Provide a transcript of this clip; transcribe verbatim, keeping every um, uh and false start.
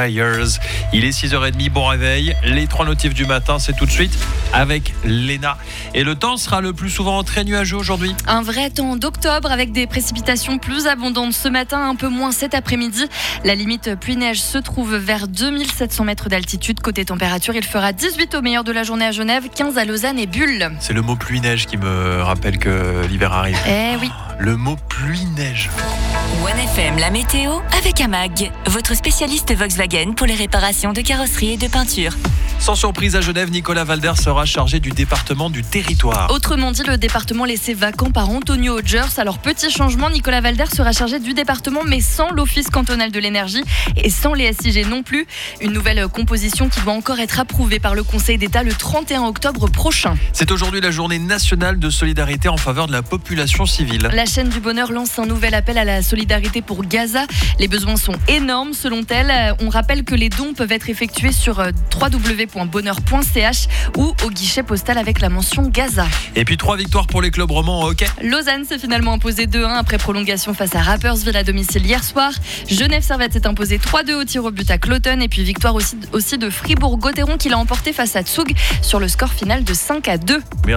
Flyers. Il est six heures trente, bon réveil. Les trois notifs du matin, c'est tout de suite avec Léna. Et le temps sera le plus souvent très nuageux aujourd'hui. Un vrai temps d'octobre avec des précipitations plus abondantes ce matin, un peu moins cet après-midi. La limite pluie-neige se trouve vers deux mille sept cents mètres d'altitude. Côté température, il fera dix-huit au meilleur de la journée à Genève, quinze à Lausanne et Bulle. C'est le mot pluie-neige qui me rappelle que l'hiver arrive. Eh oui. Le mot pluie-neige. One F M, la météo avec Amag, votre spécialiste Volkswagen pour les réparations de carrosserie et de peinture. Sans surprise à Genève, Nicolas Valder sera chargé du département du territoire. Autrement dit, le département laissé vacant par Antonio Hodgers. Alors petit changement, Nicolas Valder sera chargé du département mais sans l'Office cantonal de l'énergie et sans les S I G non plus. Une nouvelle composition qui doit encore être approuvée par le Conseil d'État le trente et un octobre prochain. C'est aujourd'hui la journée nationale de solidarité en faveur de la population civile. La chaîne du bonheur lance un nouvel appel à la solidarité pour Gaza. Les besoins sont énormes selon elle. On rappelle que les dons peuvent être effectués sur w w w point bonheur point c h ou au guichet postal avec la mention Gaza. Et puis trois victoires pour les clubs romans en hockey. Lausanne s'est finalement imposé deux un après prolongation face à Rapperswil à domicile hier soir. Genève Servette s'est imposé trois deux au tir au but à Cloton. Et puis victoire aussi, aussi de Fribourg-Gotteron qui l'a emporté face à Zug sur le score final de cinq à deux.